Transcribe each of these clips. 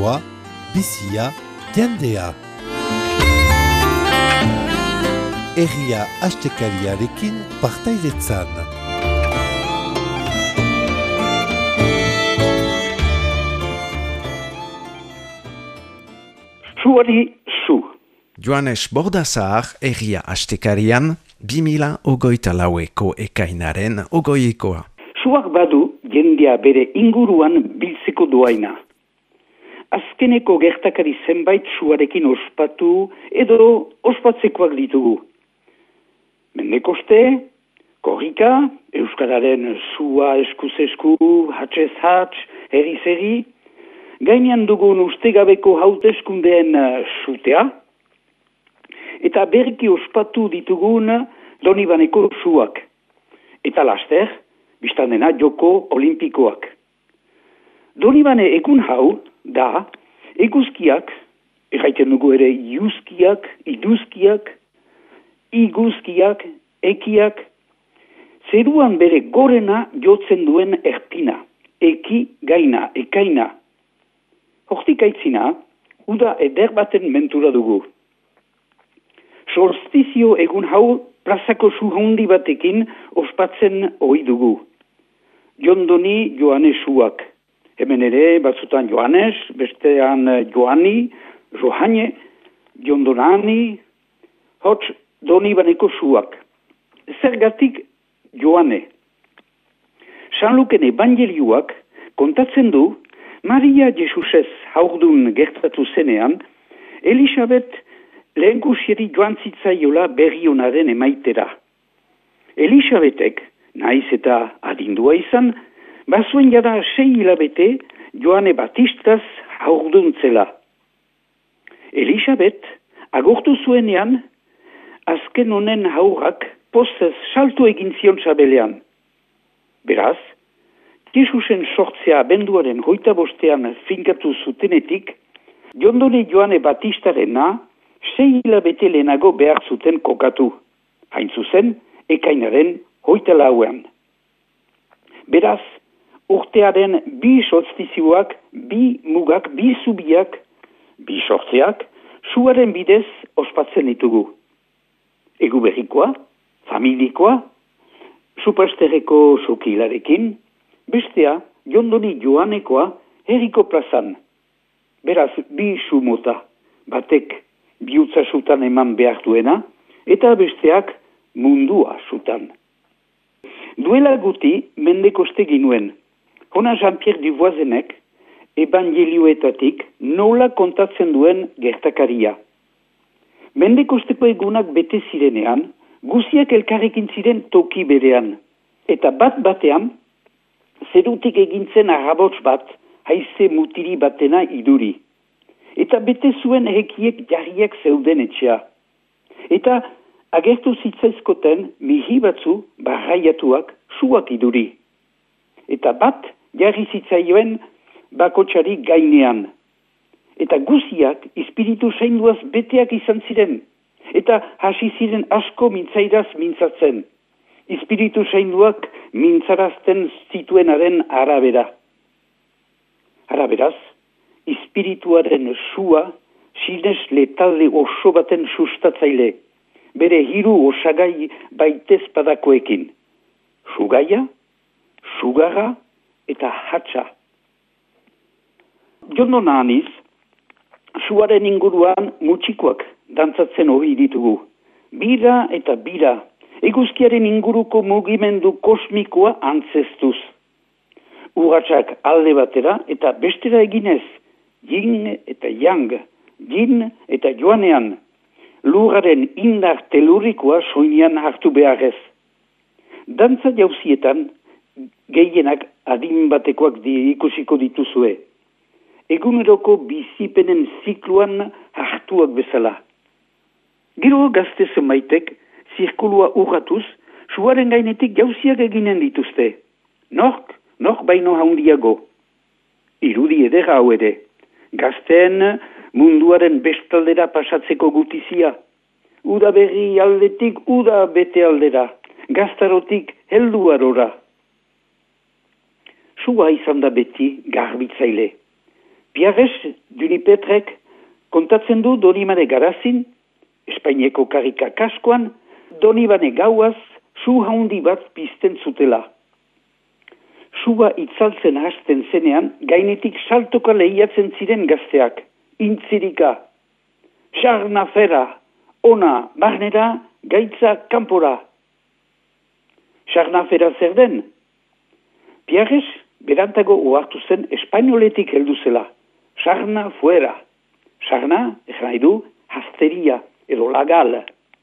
giroa, bizia, jendea. Herria astekariarekin partaidetzan. Suari zu. Joanes Bordazar herria astekarian 2024ko ekainaren 20koa. Suak badu jendea bere inguruan biltzeko doaina. Azkeneko gertakari zenbait suarekin ospatu edo ospatzekoak ditugu. Mendekoste, korrika, euskararen sua eskuz-esku, hatxez-hatx, herri-zerri, gainean dugun ustegabeko hauteskundeen sutea, eta berriki ospatu ditugun Donibaneko suak. Eta laster, biztan dena joko olimpikoak. Donibane egun hau da eguzkiak, erraiten dugu ere iuzkiak, iduzkiak, iguzkiak, ekiak, zeruan bere gorena jotzen duen erpina, eki gaina, ekaina. Hortik aitzina, uda eder baten mentura dugu. Solstizio egun hau plazako suhundi batekin ospatzen ohi dugu. Jondoni Joanesuak. Hemen ere batzutan Joanes, bestean Joani, Johane, Jondonani, hots Donibaneko suak. Zergatik Joane. San Luken evangelioak kontatzen du Maria Jesusez haurdun gertatu zenean, Elisabet lehenkusieri joan zitzaiola berrionaren emaitera. Elisabetek, naiz eta adindua izan, bazuen jada 6 hilabete Joane Batistaz haurduntzela. Elisabet, agortu zuenean, azken honen haurrak postez salto egin zion sabelean. Beraz, Jesusen sortzea abenduaren 25 finkatu zutenetik, Jondone Joane Batistarena 6 hilabete lehenago behar zuten kokatu. Hain zuzen, ekainaren 24. Beraz, urtearen 2 solstizioak, 2 mugak, 2 zubiak, 2 sortzeak, suaren bidez ospatzen ditugu. Egu berrikoa, familikoa, Supersterreko sokilarekin, bestea, Jondoni Joanekoa, herriko plazan. Beraz, 2 sumota, batek bihutza sutan eman behar duena, eta besteak mundua sutan. Duela guti, mendekoste ginuen. Hona Jean-Pierre Duvoisenek, evangelioetatik nola kontatzen duen gertakaria. Mendekosteko egunak bete zirenean, guziak elkarrekin ziren toki berean. Eta bat batean, zerutik egintzen arrabots bat, haize mutiri batena iduri. Eta bete zuen hekiek jarriak zeuden etxea. Eta agertu zitzaizkoten mihi batzu barraiatuak suak iduri. Eta bat jarri zitzaioen bakotsari gainean. Eta guziak espiritu zainduaz beteak izan ziren. Eta hasi ziren asko mintzairaz mintzatzen. Espiritu zainduak mintzarazten zituenaren arabera. Araberaz, espirituaren sua sinez letalde oso baten sustatzaile. Bere hiru osagai baitez padakoekin. Sugaia, sugarra eta hatxa. Jondona aniz, suaren inguruan mutxikoak dantzatzen hori ditugu. Bira eta bira, eguzkiaren inguruko mugimendu kosmikoa antzestuz. Urratsak alde batera eta bestera eginez, yin eta yang, yin eta joanean, lurraren indar telurikoa soinean hartu beharrez. Dantza jauzietan, gehienak adin batekoak ikusiko dituzue. Eguneroko bizipenen zikluan hartuak bezala. Gero gazte zenbaitek, zirkulua urratuz, suaren gainetik jauziak eginen dituzte. Nork baino handiago. Irudi edera hau ere. Gazteen munduaren bestaldera pasatzeko gutizia. Uda berri aldetik uda bete aldera. Gaztarotik heldu arora. Sua izan da beti garbitzaile. Pierres Dunipetrek kontatzen du Donibane garazin, Espainieko karika kaskoan, Donibane gauaz, su haundi bat pizten zutela. Sua itzaltzen hasten zenean, gainetik saltoka lehiatzen ziren gazteak, intzirika. Sarna fera, ona, barnera, gaitza kanpora. Sarna fera zer den? Pierres berantago ohartu zen espainoletik heldu zela. Sarna fuera. Sarna, esan nahi du, hasteria, edo lagal.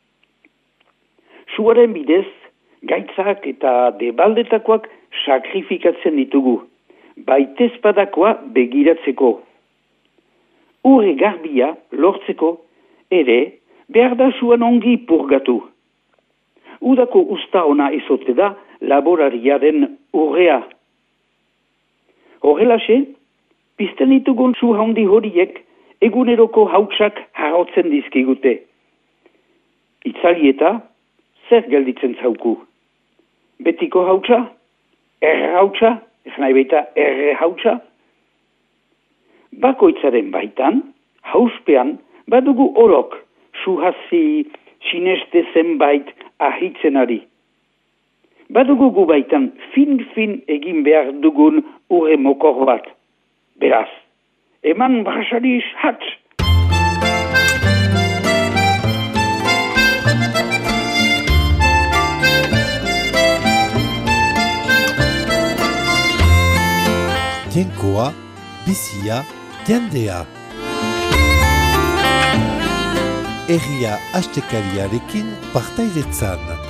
Suaren bidez, gaitzak eta debaldetakoak sakrifikatzen ditugu, baitezpadakoa begiratzeko. Urre garbia lortzeko, ere, behar da suan ongi purgatu. Udako usta ona ezote da laborariaren urrea. Horrelaxe, pizten ditugun su handi horiek eguneroko hautsak harrotzen dizkigute. Itzalieta, zer gelditzen zauku? Betiko hautsa? Erre hautsa? Ezan nahi baita erre hautsa? Bakoitzaren baitan, hauspean, badugu orok, suhazi, sineste zenbait ahitzen ari. Badugu gu baitan fin egin behar dugun urre mokor bat. Beraz, eman brasariz hatz! Jainkoa, bizia, jendea. Herria astekariarekin partaidetzan.